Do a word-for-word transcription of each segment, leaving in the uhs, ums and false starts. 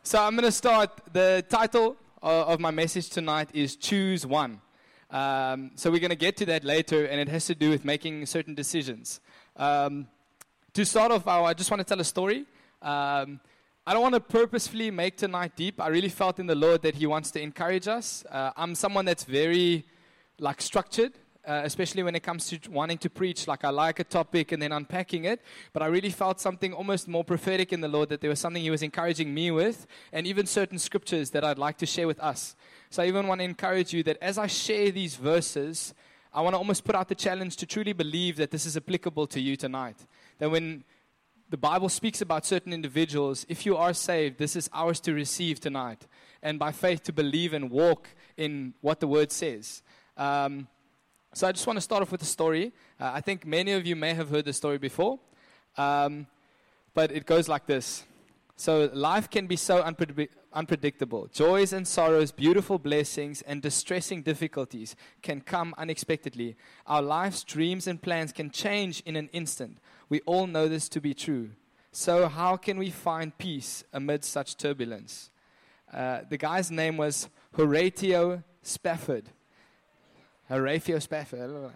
So I'm going to start. The title of, of my message tonight is Choose One. Um, so we're going to get to that later, and it has to do with making certain decisions. Um, to start off, I just want to tell a story. Um, I don't want to purposefully make tonight deep. I really felt in the Lord that He wants to encourage us. Uh, I'm someone that's very like structured. Uh, especially when it comes to wanting to preach, like I like a topic and then unpacking it, but I really felt something almost more prophetic in the Lord, that there was something He was encouraging me with, and even certain scriptures that I'd like to share with us. So I even want to encourage you that as I share these verses, I want to almost put out the challenge to truly believe that this is applicable to you tonight. That when the Bible speaks about certain individuals, if you are saved, this is ours to receive tonight, and by faith to believe and walk in what the Word says. Um... So I just want to start off with a story. Uh, I think many of you may have heard the story before, um, but it goes like this. So life can be so unpred- unpredictable. Joys and sorrows, beautiful blessings, and distressing difficulties can come unexpectedly. Our life's dreams and plans can change in an instant. We all know this to be true. So how can we find peace amid such turbulence? Uh, the guy's name was Horatio Spafford. Horatio Spafford.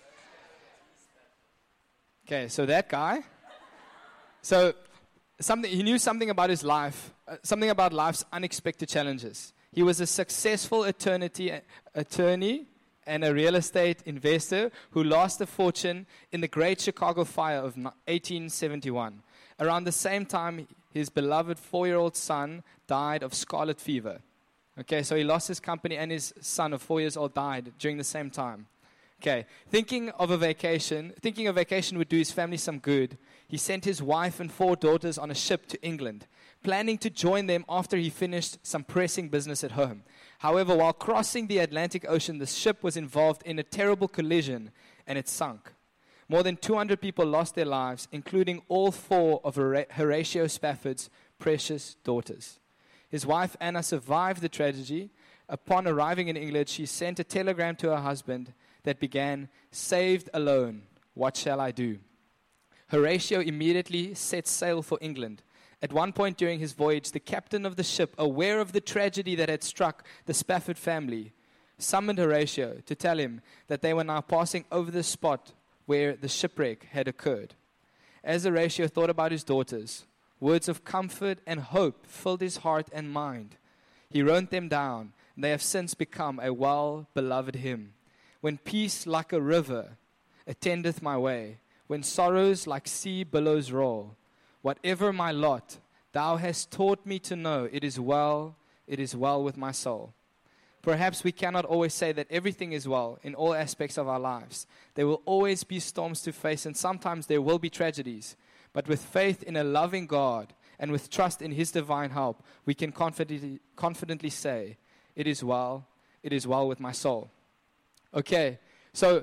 Okay, so that guy. So something he knew something about his life, uh, something about life's unexpected challenges. He was a successful attorney, attorney and a real estate investor who lost a fortune in the Great Chicago Fire of eighteen seventy-one. Around the same time, his beloved four-year-old son died of scarlet fever. Okay, so he lost his company, and his son of four years old died during the same time. Okay, thinking of a vacation, thinking a vacation would do his family some good, he sent his wife and four daughters on a ship to England, planning to join them after he finished some pressing business at home. However, while crossing the Atlantic Ocean, the ship was involved in a terrible collision, and it sunk. More than two hundred people lost their lives, including all four of Horatio Spafford's precious daughters. His wife, Anna, survived the tragedy. Upon arriving in England, she sent a telegram to her husband that began, "Saved alone, what shall I do?" Horatio immediately set sail for England. At one point during his voyage, the captain of the ship, aware of the tragedy that had struck the Spafford family, summoned Horatio to tell him that they were now passing over the spot where the shipwreck had occurred. As Horatio thought about his daughters, words of comfort and hope filled his heart and mind. He wrote them down, and they have since become a well-beloved hymn. When peace like a river attendeth my way, when sorrows like sea billows roll, whatever my lot, thou hast taught me to know it is well, it is well with my soul. Perhaps we cannot always say that everything is well in all aspects of our lives. There will always be storms to face, and sometimes there will be tragedies. But with faith in a loving God and with trust in His divine help, we can confidently, confidently say, it is well, it is well with my soul. Okay, so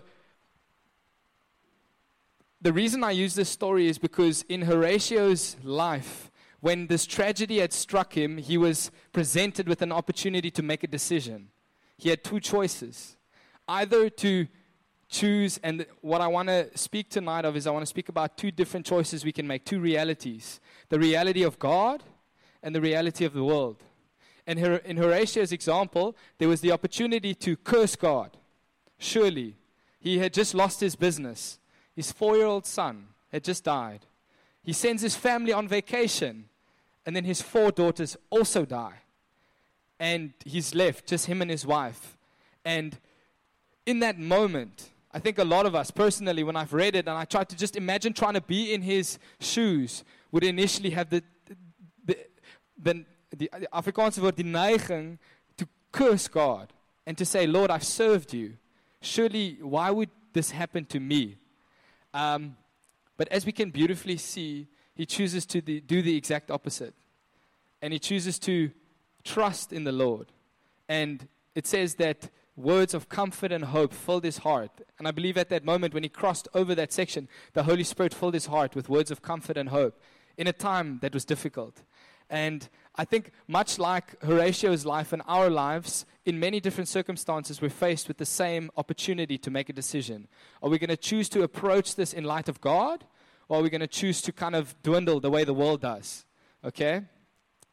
the reason I use this story is because in Horatio's life, when this tragedy had struck him, he was presented with an opportunity to make a decision. He had two choices. Either to choose, and what I want to speak tonight of is I want to speak about two different choices we can make, two realities. The reality of God and the reality of the world. And in Horatio's example, there was the opportunity to curse God. Surely, he had just lost his business. His four-year-old son had just died. He sends his family on vacation, and then his four daughters also die. And he's left, just him and his wife. And in that moment, I think a lot of us, personally, when I've read it and I tried to just imagine trying to be in his shoes, would initially have the the the, the, the Afrikaanse word, die neiging, to curse God and to say, Lord, I've served you. Surely, why would this happen to me? Um, but as we can beautifully see, he chooses to the, do the exact opposite. And he chooses to trust in the Lord. And it says that words of comfort and hope filled his heart. And I believe at that moment when he crossed over that section, the Holy Spirit filled his heart with words of comfort and hope in a time that was difficult. And I think much like Horatio's life and our lives, in many different circumstances, we're faced with the same opportunity to make a decision. Are we going to choose to approach this in light of God? Or are we going to choose to kind of dwindle the way the world does? Okay?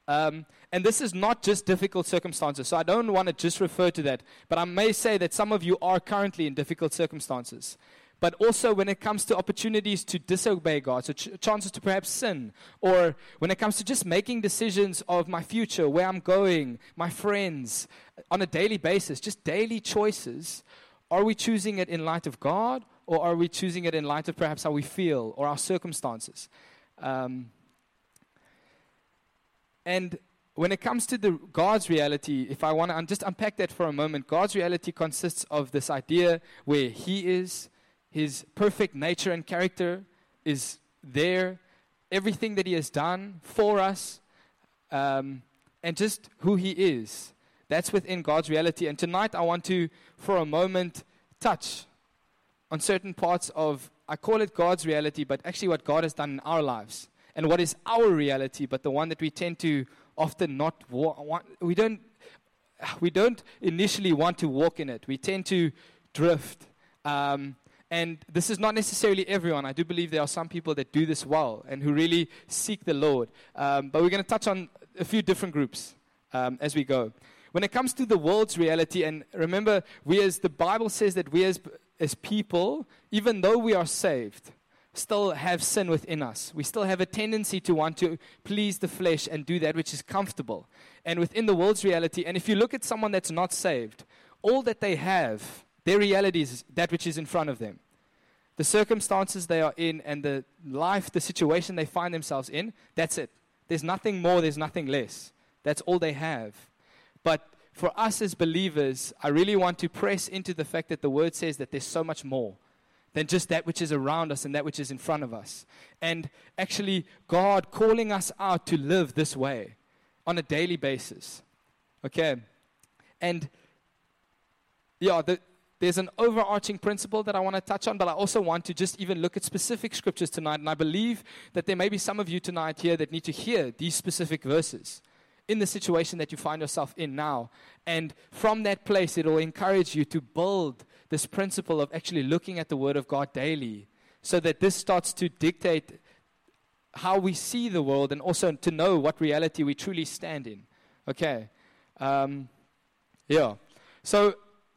Um, and this is not just difficult circumstances. So I don't want to just refer to that. But I may say that some of you are currently in difficult circumstances. But also when it comes to opportunities to disobey God, so ch- chances to perhaps sin, or when it comes to just making decisions of my future, where I'm going, my friends, on a daily basis, just daily choices, are we choosing it in light of God, or are we choosing it in light of perhaps how we feel or our circumstances? Um, and when it comes to the God's reality, if I want to un- just unpack that for a moment, God's reality consists of this idea where He is, His perfect nature and character is there, everything that He has done for us, um, and just who He is. That's within God's reality. And tonight I want to, for a moment, touch on certain parts of, I call it God's reality, but actually what God has done in our lives. And what is our reality, but the one that we tend to often not wa- want, we don't, we don't initially want to walk in it. We tend to drift. Um, and this is not necessarily everyone. I do believe there are some people that do this well and who really seek the Lord. Um, but we're going to touch on a few different groups um, as we go. When it comes to the world's reality, and remember, we as the Bible says that we as as people, even though we are saved, still have sin within us. We still have a tendency to want to please the flesh and do that which is comfortable. And within the world's reality, and if you look at someone that's not saved, all that they have, their reality is that which is in front of them. The circumstances they are in and the life, the situation they find themselves in, that's it. There's nothing more, there's nothing less. That's all they have. But for us as believers, I really want to press into the fact that the Word says that there's so much more than just that which is around us and that which is in front of us. And actually, God calling us out to live this way on a daily basis. Okay? And, yeah, the, there's an overarching principle that I want to touch on, but I also want to just even look at specific scriptures tonight. And I believe that there may be some of you tonight here that need to hear these specific verses in the situation that you find yourself in now. And from that place, it will encourage you to build this principle of actually looking at the Word of God daily, so that this starts to dictate how we see the world and also to know what reality we truly stand in. Okay. Um, yeah. So,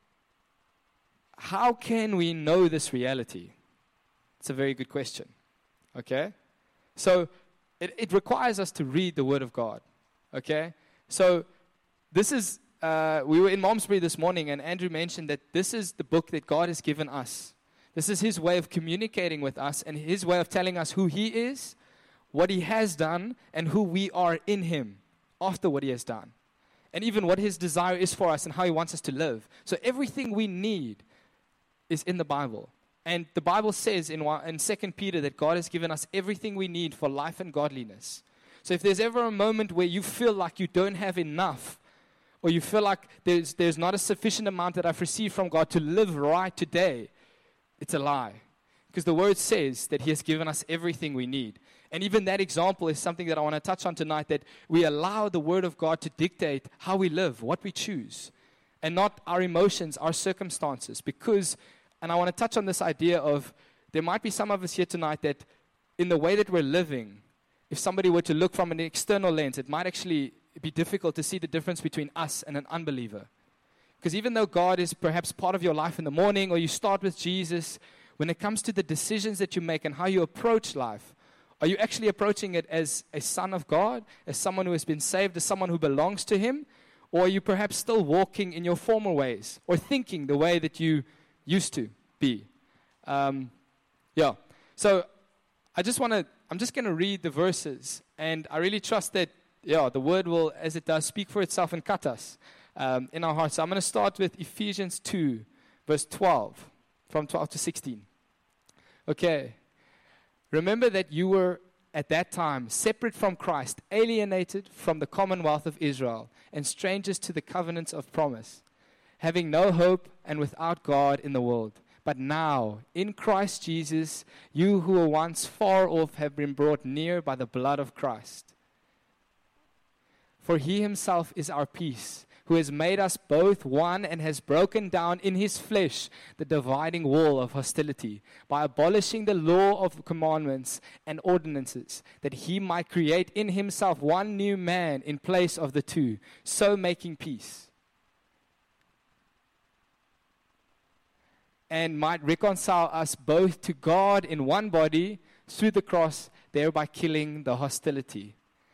how can we know this reality? It's a very good question. Okay. So, it, it requires us to read the Word of God. Okay, so this is, uh, we were in Malmesbury this morning, and Andrew mentioned that this is the book that God has given us. This is His way of communicating with us and His way of telling us who He is, what He has done, and who we are in Him after what He has done. And even what His desire is for us and how He wants us to live. So everything we need is in the Bible. And the Bible says in, in Second Peter that God has given us everything we need for life and godliness. So if there's ever a moment where you feel like you don't have enough, or you feel like there's, there's not a sufficient amount that I've received from God to live right today, it's a lie. Because the Word says that He has given us everything we need. And even that example is something that I want to touch on tonight, that we allow the Word of God to dictate how we live, what we choose, and not our emotions, our circumstances. Because, and I want to touch on this idea of, there might be some of us here tonight that in the way that we're living, if somebody were to look from an external lens, it might actually be difficult to see the difference between us and an unbeliever. Because even though God is perhaps part of your life in the morning, or you start with Jesus, when it comes to the decisions that you make and how you approach life, are you actually approaching it as a son of God, as someone who has been saved, as someone who belongs to Him? Or are you perhaps still walking in your former ways, or thinking the way that you used to be? Um, yeah. So I just want to, I'm just going to read the verses, and I really trust that, yeah, the Word will, as it does, speak for itself and cut us um, in our hearts. So I'm going to start with Ephesians two, verse twelve, from twelve to sixteen. Okay. Remember that you were, at that time, separate from Christ, alienated from the commonwealth of Israel, and strangers to the covenants of promise, having no hope and without God in the world. But now, in Christ Jesus, you who were once far off have been brought near by the blood of Christ. For He Himself is our peace, who has made us both one and has broken down in his flesh the dividing wall of hostility by abolishing the law of commandments and ordinances, that he might create in himself one new man in place of the two, so making peace, and might reconcile us both to God in one body through the cross, thereby killing the hostility.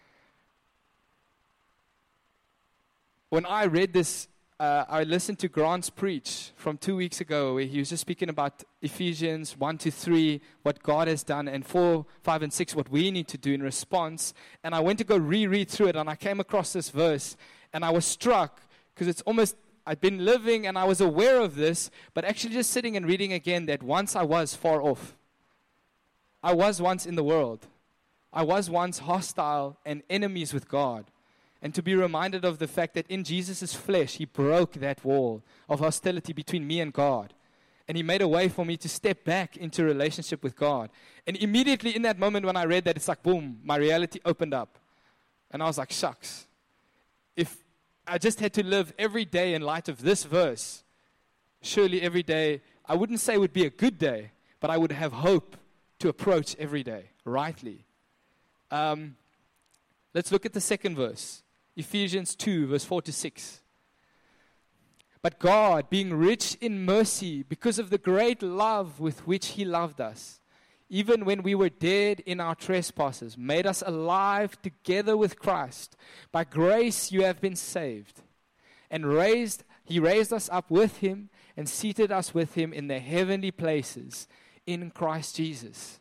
When I read this, uh, I listened to Grant's preach from two weeks ago, where he was just speaking about Ephesians one to three, what God has done, and four, five, and six, what we need to do in response. And I went to go reread through it, and I came across this verse, and I was struck, because it's almost, I'd been living, and I was aware of this, but actually just sitting and reading again, that once I was far off. I was once in the world. I was once hostile and enemies with God. And to be reminded of the fact that in Jesus' flesh, he broke that wall of hostility between me and God. And he made a way for me to step back into relationship with God. And immediately in that moment when I read that, it's like, boom, my reality opened up. And I was like, shucks. If I just had to live every day in light of this verse, surely every day, I wouldn't say it would be a good day, but I would have hope to approach every day rightly. Um, let's look at the second verse. Ephesians two, verse four to six. But God, being rich in mercy, because of the great love with which he loved us, even when we were dead in our trespasses, made us alive together with Christ. By grace you have been saved. And raised, he raised us up with him and seated us with him in the heavenly places in Christ Jesus.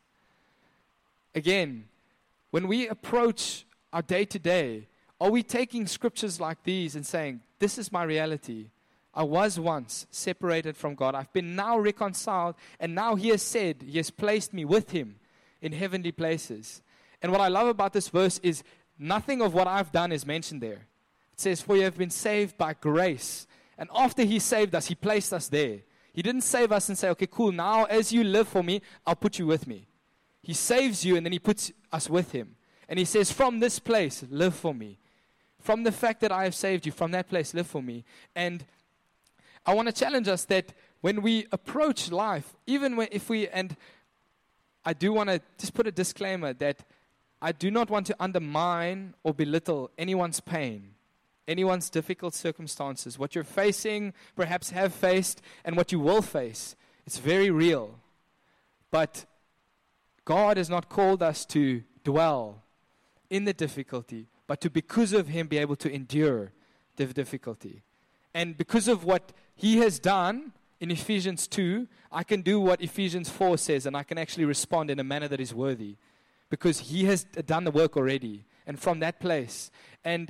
Again, when we approach our day-to-day, are we taking scriptures like these and saying, this is my reality? I was once separated from God. I've been now reconciled, and now he has said, he has placed me with him in heavenly places. And what I love about this verse is nothing of what I've done is mentioned there. It says, for you have been saved by grace. And after he saved us, he placed us there. He didn't save us and say, okay, cool, now as you live for me, I'll put you with me. He saves you, and then he puts us with him. And he says, from this place, live for me. From the fact that I have saved you, from that place, live for me. And I want to challenge us that when we approach life, even when, if we, and I do want to just put a disclaimer that I do not want to undermine or belittle anyone's pain, anyone's difficult circumstances. What you're facing, perhaps have faced, and what you will face. It's very real. But God has not called us to dwell in the difficulty, but to, because of him, be able to endure the difficulty. And because of what he has done in Ephesians two, I can do what Ephesians four says, and I can actually respond in a manner that is worthy. Because he has done the work already. And from that place. And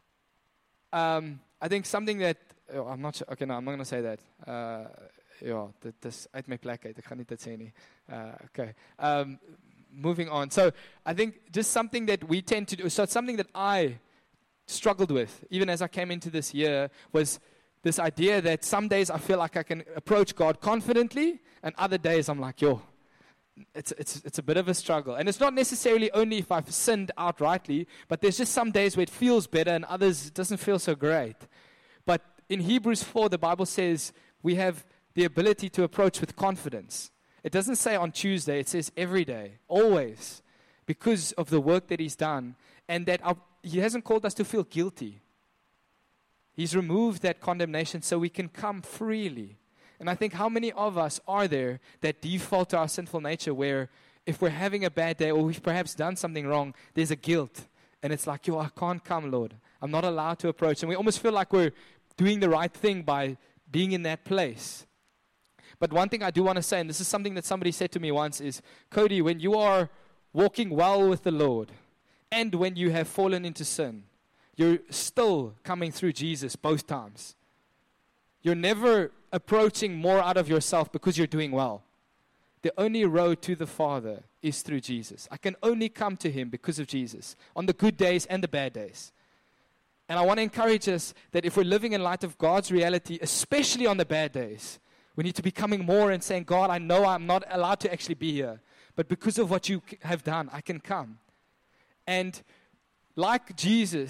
um, I think something that, oh, I'm not sure, okay, no, I'm not going to say that. Uh, ja, dit is uit my plek uit, ek gaan nie dit sê nie. Uh, okay. Um, moving on. So I think just something that we tend to do, so it's something that I struggled with, even as I came into this year, was this idea that some days I feel like I can approach God confidently, and other days I'm like, yo, it's it's it's a bit of a struggle. And it's not necessarily only if I've sinned outrightly, but there's just some days where it feels better and others it doesn't feel so great. But in Hebrews four, the Bible says we have the ability to approach with confidence. It doesn't say on Tuesday, it says every day, always, because of the work that he's done, and that our, he hasn't called us to feel guilty. He's removed that condemnation so we can come freely. And I think how many of us are there that default to our sinful nature where if we're having a bad day or we've perhaps done something wrong, there's a guilt. And it's like, yo, I can't come, Lord. I'm not allowed to approach. And we almost feel like we're doing the right thing by being in that place. But one thing I do want to say, and this is something that somebody said to me once, is, Cody, when you are walking well with the Lord and when you have fallen into sin, you're still coming through Jesus both times. You're never approaching more out of yourself because you're doing well. The only road to the Father is through Jesus. I can only come to him because of Jesus, on the good days and the bad days. And I want to encourage us that if we're living in light of God's reality, especially on the bad days, we need to be coming more and saying, God, I know I'm not allowed to actually be here, but because of what you have done, I can come. And like Jesus,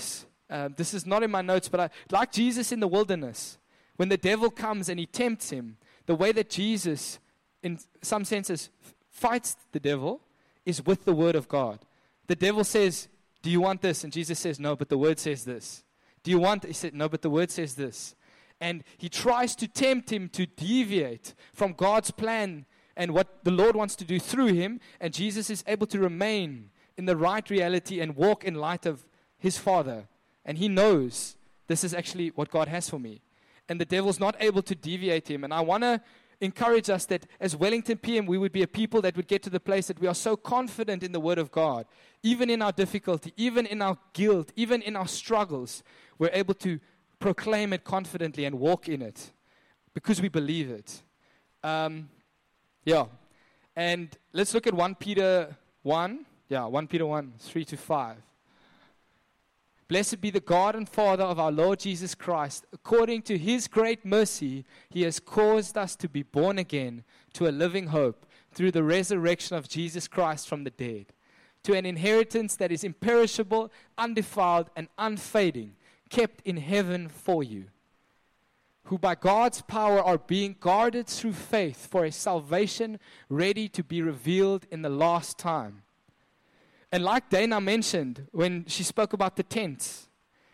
Uh, this is not in my notes, but I, like Jesus in the wilderness, when the devil comes and he tempts him, the way that Jesus, in some senses, f- fights the devil is with the word of God. The devil says, do you want this? And Jesus says, no, but the word says this. Do you want? He said, no, but the word says this. And he tries to tempt him to deviate from God's plan and what the Lord wants to do through him. And Jesus is able to remain in the right reality and walk in light of his Father. And he knows this is actually what God has for me. And the devil's not able to deviate him. And I want to encourage us that as Wellington P M, we would be a people that would get to the place that we are so confident in the Word of God, even in our difficulty, even in our guilt, even in our struggles, we're able to proclaim it confidently and walk in it because we believe it. Um, yeah. And let's look at First Peter one. Yeah, First Peter one, three to five. Blessed be the God and Father of our Lord Jesus Christ. According to his great mercy, he has caused us to be born again to a living hope through the resurrection of Jesus Christ from the dead, to an inheritance that is imperishable, undefiled, and unfading, kept in heaven for you, who by God's power are being guarded through faith for a salvation ready to be revealed in the last time. And like Dana mentioned when she spoke about the tents,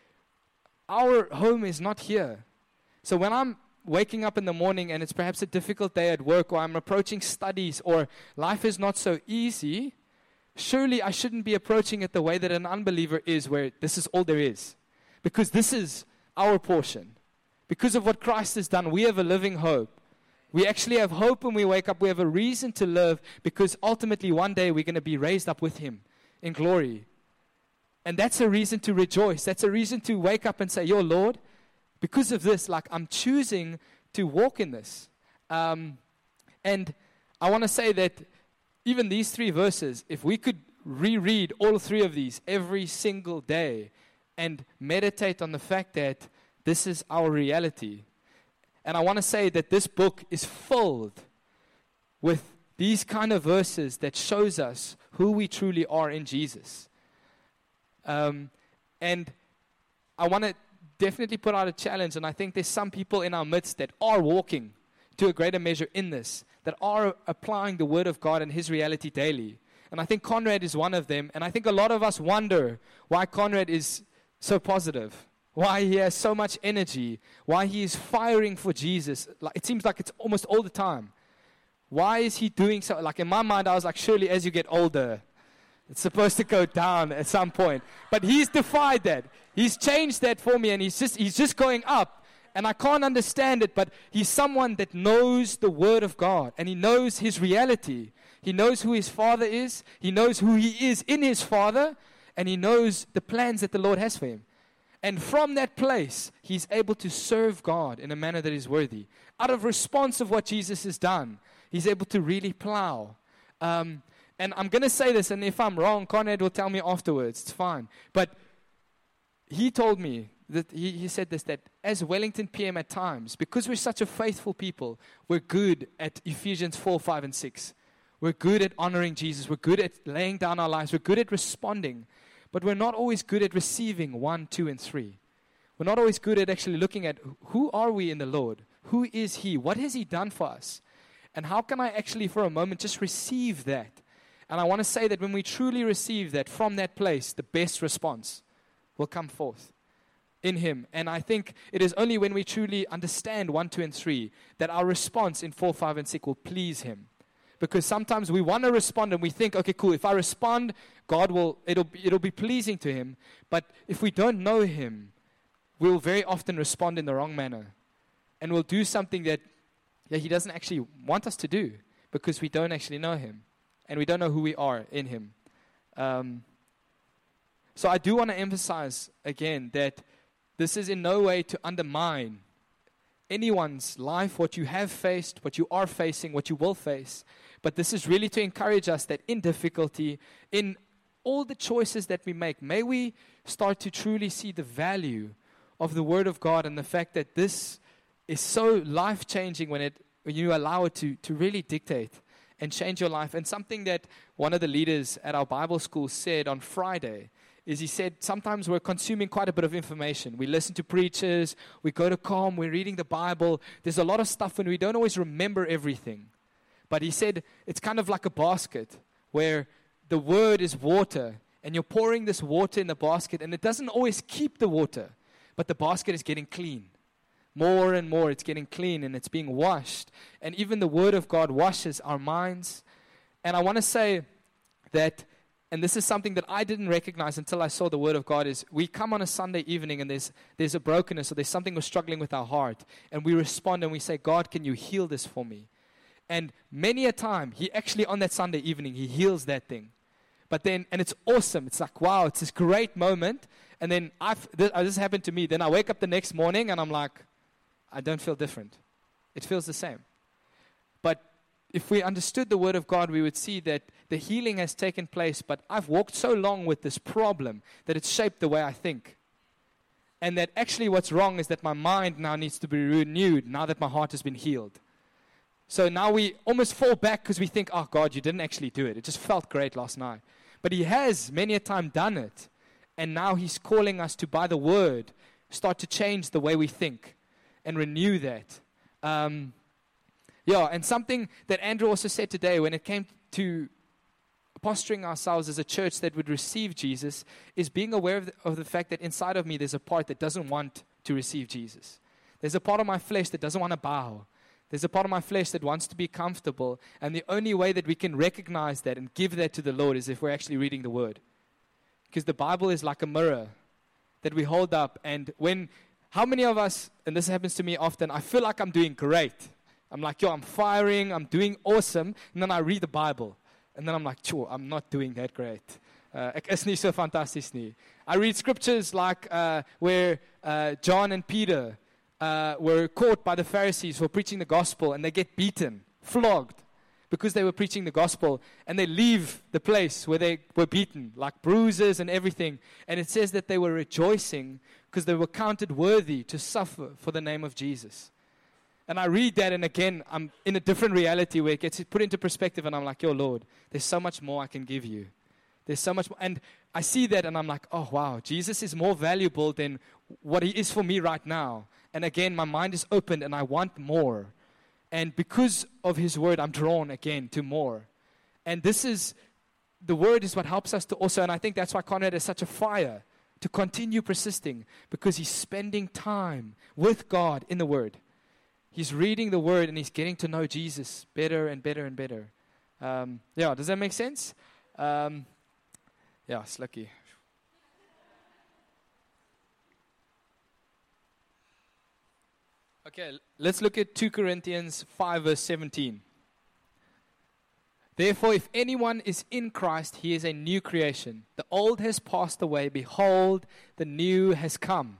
our home is not here. So when I'm waking up in the morning and it's perhaps a difficult day at work, or I'm approaching studies, or life is not so easy, surely I shouldn't be approaching it the way that an unbeliever is, where this is all there is. Because this is our portion. Because of what Christ has done, we have a living hope. We actually have hope when we wake up. We have a reason to live, because ultimately one day we're going to be raised up with him in glory. And that's a reason to rejoice. That's a reason to wake up and say, yo, Lord, because of this, like, I'm choosing to walk in this. Um, and I want to say that even these three verses, if we could reread all three of these every single day and meditate on the fact that this is our reality. And I want to say that this book is filled with these kind of verses that shows us who we truly are in Jesus. Um, and I want to definitely put out a challenge, and I think there's some people in our midst that are walking to a greater measure in this, that are applying the Word of God and His reality daily. And I think Conrad is one of them, and I think a lot of us wonder why Conrad is so positive, why he has so much energy, why he is firing for Jesus. Like, it seems like it's almost all the time. Why is he doing so? Like, in my mind, I was like, surely as you get older, it's supposed to go down at some point. But he's defied that. He's changed that for me, and he's just he's just going up. And I can't understand it, but he's someone that knows the Word of God, and he knows his reality. He knows who his Father is. He knows who he is in his Father, and he knows the plans that the Lord has for him. And from that place, he's able to serve God in a manner that is worthy. Out of response of what Jesus has done, he's able to really plow. Um, and I'm going to say this, and if I'm wrong, Conrad will tell me afterwards. It's fine. But he told me, that he, he said this, that as Wellington P M at times, because we're such a faithful people, we're good at Ephesians four, five, and six. We're good at honoring Jesus. We're good at laying down our lives. We're good at responding. But we're not always good at receiving one, two, and three. We're not always good at actually looking at who are we in the Lord? Who is He? What has He done for us? And how can I actually for a moment just receive that? And I want to say that when we truly receive that from that place, the best response will come forth in Him. And I think it is only when we truly understand one, two, and three that our response in four, five, and six will please Him. Because sometimes we want to respond and we think, okay, cool, if I respond, God will, it'll, it'll be pleasing to Him. But if we don't know Him, we'll very often respond in the wrong manner. And we'll do something that yeah, He doesn't actually want us to do because we don't actually know Him. And we don't know who we are in Him. Um, so I do want to emphasize again that this is in no way to undermine anyone's life, what you have faced, what you are facing, what you will face. But this is really to encourage us that in difficulty, in all the choices that we make, may we start to truly see the value of the Word of God and the fact that this is so life-changing when it when you allow it to, to really dictate and change your life. And something that one of the leaders at our Bible school said on Friday is he said sometimes we're consuming quite a bit of information. We listen to preachers, we go to Calm, we're reading the Bible. There's a lot of stuff and we don't always remember everything. But he said it's kind of like a basket where the word is water and you're pouring this water in the basket and it doesn't always keep the water, but the basket is getting clean. More and more it's getting clean and it's being washed. And even the word of God washes our minds. And I want to say that, and this is something that I didn't recognize until I saw the word of God, is we come on a Sunday evening and there's there's a brokenness or there's something we're struggling with our heart. And we respond and we say, God, can you heal this for me? And many a time, he actually on that Sunday evening, he heals that thing. But then, and it's awesome. It's like, wow, it's this great moment. And then I've, this, this happened to me. Then I wake up the next morning and I'm like, I don't feel different. It feels the same. But if we understood the word of God, we would see that the healing has taken place. But I've walked so long with this problem that it's shaped the way I think. And that actually what's wrong is that my mind now needs to be renewed now that my heart has been healed. So now we almost fall back because we think, oh, God, you didn't actually do it. It just felt great last night. But he has many a time done it. And now he's calling us to, by the word, start to change the way we think and renew that. Um, yeah, and something that Andrew also said today when it came to posturing ourselves as a church that would receive Jesus is being aware of the, of the fact that inside of me there's a part that doesn't want to receive Jesus. There's a part of my flesh that doesn't want to bow. There's a part of my flesh that wants to be comfortable. And the only way that we can recognize that and give that to the Lord is if we're actually reading the Word. Because the Bible is like a mirror that we hold up. And when, how many of us, and this happens to me often, I feel like I'm doing great. I'm like, yo, I'm firing, I'm doing awesome. And then I read the Bible. And then I'm like, sure, I'm not doing that great. Uh, ek is nie so fantasties nie. I read scriptures like uh, where uh, John and Peter Uh, were caught by the Pharisees for preaching the gospel, and they get beaten, flogged, because they were preaching the gospel, and they leave the place where they were beaten, like bruises and everything. And it says that they were rejoicing because they were counted worthy to suffer for the name of Jesus. And I read that, and again, I'm in a different reality where it gets put into perspective, and I'm like, yo, Lord, there's so much more I can give you. There's so much more. And I see that, and I'm like, oh, wow, Jesus is more valuable than what he is for me right now. And again, my mind is opened and I want more. And because of his word, I'm drawn again to more. And this is, the word is what helps us to also, and I think that's why Conrad has such a fire to continue persisting, because he's spending time with God in the word. He's reading the word and he's getting to know Jesus better and better and better. Um, yeah, does that make sense? Um, yeah, Slicky. Okay, let's look at two Corinthians five, verse seventeen. Therefore, if anyone is in Christ, he is a new creation. The old has passed away. Behold, the new has come.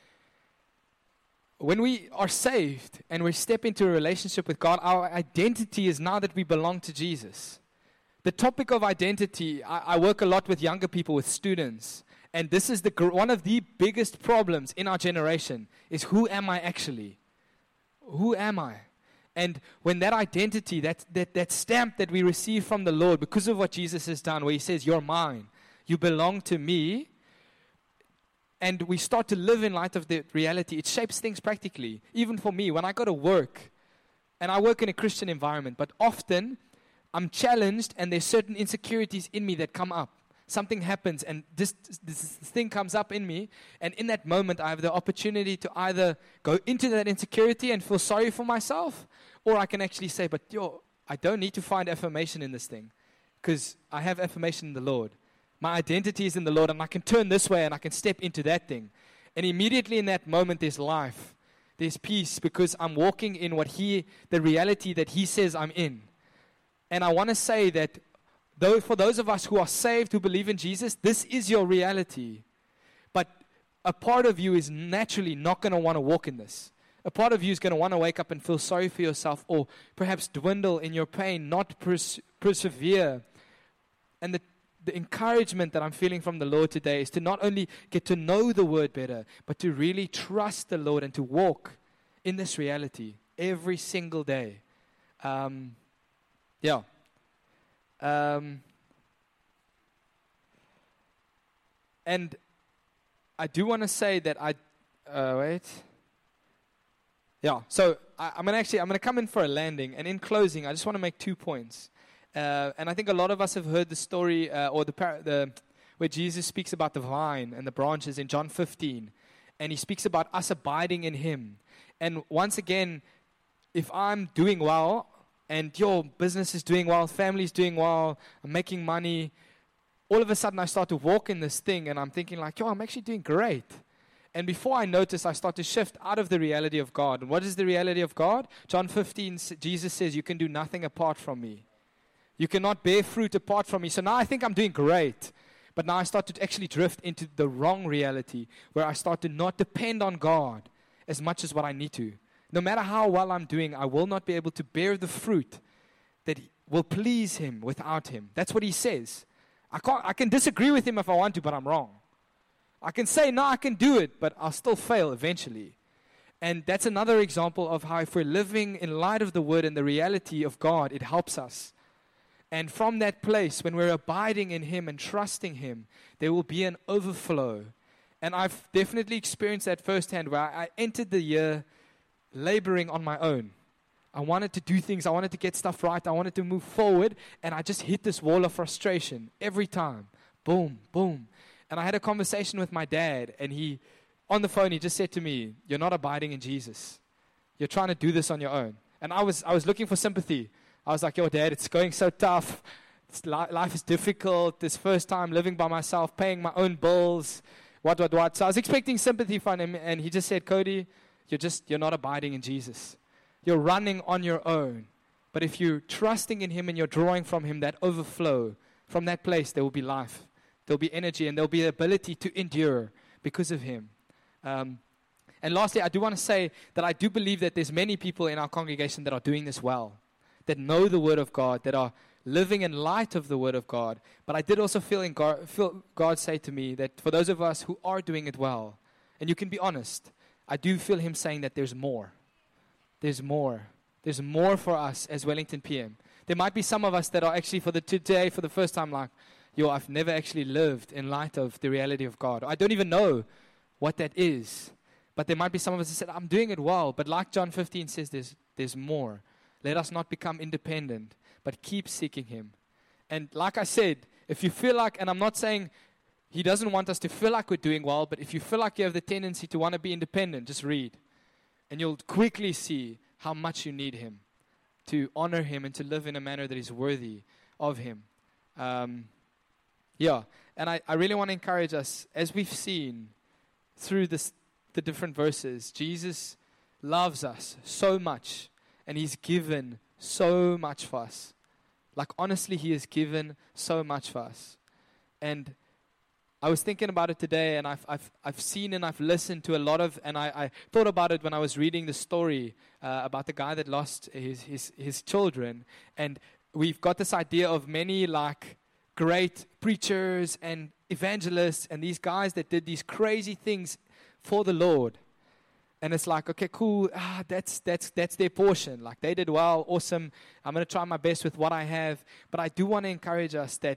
When we are saved and we step into a relationship with God, our identity is now that we belong to Jesus. The topic of identity, I, I work a lot with younger people, with students. And this is the one of the biggest problems in our generation, is who am I actually? Who am I? And when that identity, that, that, that stamp that we receive from the Lord because of what Jesus has done, where he says, you're mine, you belong to me, and we start to live in light of the reality, it shapes things practically. Even for me, when I go to work, and I work in a Christian environment, but often I'm challenged and there's certain insecurities in me that come up. Something happens and this, this thing comes up in me, and in that moment I have the opportunity to either go into that insecurity and feel sorry for myself, or I can actually say, but yo, I don't need to find affirmation in this thing because I have affirmation in the Lord. My identity is in the Lord, and I can turn this way and I can step into that thing. And immediately in that moment there's life, there's peace, because I'm walking in what He, the reality that He says I'm in. And I want to say that though for those of us who are saved, who believe in Jesus, this is your reality. But a part of you is naturally not going to want to walk in this. A part of you is going to want to wake up and feel sorry for yourself, or perhaps dwindle in your pain, not pers- persevere. And the, the encouragement that I'm feeling from the Lord today is to not only get to know the Word better, but to really trust the Lord and to walk in this reality every single day. Um, yeah. Um, And I do want to say that I, uh, wait. Yeah, so I, I'm going to actually, I'm going to come in for a landing. And in closing, I just want to make two points. Uh, and I think a lot of us have heard the story, uh, or the, par- the where Jesus speaks about the vine and the branches in John fifteen. And he speaks about us abiding in him. And once again, if I'm doing well, and your business is doing well, family's doing well, I'm making money, all of a sudden I start to walk in this thing and I'm thinking like, yo, I'm actually doing great. And before I notice, I start to shift out of the reality of God. And what is the reality of God? John fifteen, Jesus says, you can do nothing apart from me. You cannot bear fruit apart from me. So now I think I'm doing great. But now I start to actually drift into the wrong reality where I start to not depend on God as much as what I need to. No matter how well I'm doing, I will not be able to bear the fruit that will please him without him. That's what he says. I can't. I can disagree with him if I want to, but I'm wrong. I can say, no, I can do it, but I'll still fail eventually. And that's another example of how if we're living in light of the Word and the reality of God, it helps us. And from that place, when we're abiding in him and trusting him, there will be an overflow. And I've definitely experienced that firsthand where I entered the year laboring on my own. I wanted to do things. I wanted to get stuff right. I wanted to move forward. And I just hit this wall of frustration every time. Boom, boom. And I had a conversation with my dad. And he, on the phone, he just said to me, you're not abiding in Jesus. You're trying to do this on your own. And I was I was looking for sympathy. I was like, yo, Dad, it's going so tough. It's li- life is difficult. This first time living by myself, paying my own bills, what, what, what. So I was expecting sympathy from him. And he just said, Cody, You're just, you're not abiding in Jesus. You're running on your own. But if you're trusting in him and you're drawing from him that overflow, from that place there will be life. There'll be energy and there'll be the ability to endure because of him. Um, and lastly, I do want to say that I do believe that there's many people in our congregation that are doing this well, that know the Word of God, that are living in light of the Word of God. But I did also feel, in God, feel God say to me that for those of us who are doing it well, and you can be honest, I do feel him saying that there's more. There's more. There's more for us as Wellington P M. There might be some of us that are actually for the today, for the first time, like, yo, I've never actually lived in light of the reality of God. I don't even know what that is. But there might be some of us that said, I'm doing it well. But like John fifteen says, there's, there's more. Let us not become independent, but keep seeking him. And like I said, if you feel like, and I'm not saying he doesn't want us to feel like we're doing well, but if you feel like you have the tendency to want to be independent, just read. And you'll quickly see how much you need him, to honor him and to live in a manner that is worthy of him. Um, yeah, and I, I really want to encourage us, as we've seen through this, the different verses, Jesus loves us so much, and he's given so much for us. Like, honestly, he has given so much for us. And I was thinking about it today, and I've I've I've seen and I've listened to a lot of, and I, I thought about it when I was reading the story uh, about the guy that lost his, his his children, and we've got this idea of many like great preachers and evangelists and these guys that did these crazy things for the Lord, and it's like, okay, cool, ah, that's that's that's their portion. Like, they did well, awesome. I'm gonna try my best with what I have, but I do want to encourage us that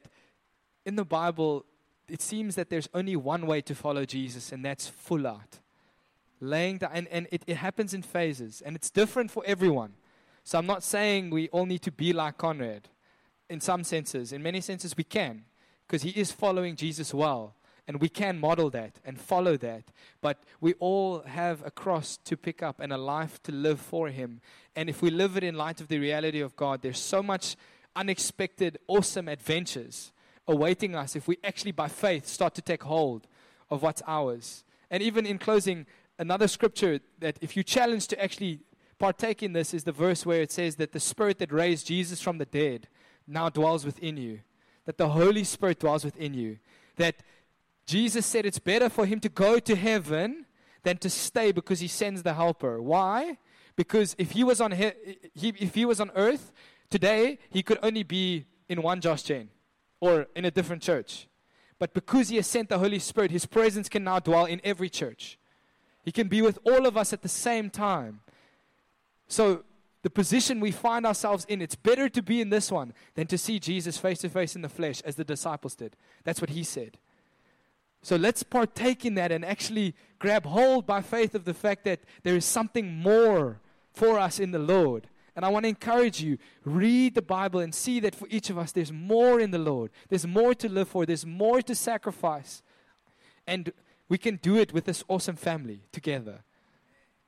in the Bible, it seems that there's only one way to follow Jesus, and that's full out. Laying down, and, and it, it happens in phases, and it's different for everyone. So I'm not saying we all need to be like Conrad. In some senses, in many senses we can, because he is following Jesus well, and we can model that and follow that. But we all have a cross to pick up and a life to live for him. And if we live it in light of the reality of God, there's so much unexpected, awesome adventures awaiting us if we actually by faith start to take hold of what's ours. And even in closing, another scripture that if you challenge to actually partake in this is the verse where it says that the Spirit that raised Jesus from the dead now dwells within you. That the Holy Spirit dwells within you. That Jesus said it's better for him to go to heaven than to stay, because he sends the helper. Why? Because if he was on he, he if he was on earth today, he could only be in one Josh Jane or in a different church. But because he has sent the Holy Spirit, his presence can now dwell in every church. He can be with all of us at the same time. So the position we find ourselves in, it's better to be in this one than to see Jesus face to face in the flesh, as the disciples did. That's what he said. So let's partake in that and actually grab hold by faith of the fact that there is something more for us in the Lord. And I want to encourage you, read the Bible and see that for each of us, there's more in the Lord. There's more to live for. There's more to sacrifice. And we can do it with this awesome family together.